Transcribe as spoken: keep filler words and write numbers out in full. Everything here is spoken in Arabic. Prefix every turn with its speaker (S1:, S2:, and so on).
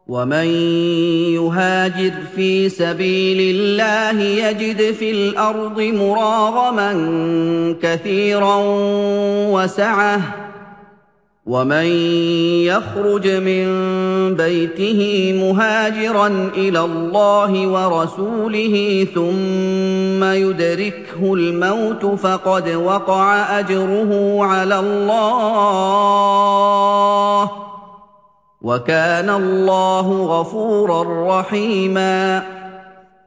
S1: وَمَن يُهَاجِرْ فِي سَبِيلِ اللَّهِ يَجِدْ فِي الْأَرْضِ مُرَاغَمًا كَثِيرًا وَسَعَةً ۚ وَمَن يَخْرُجْ مِن بَيْتِهِ مُهَاجِرًا إِلَى اللَّهِ وَرَسُولِهِ ثُمَّ يُدْرِكْهُ الْمَوْتُ فَقَدْ وَقَعَ أَجْرُهُ عَلَى اللَّهِ ۗ وَكَانَ اللَّهُ غَفُورًا رَّحِيمًا.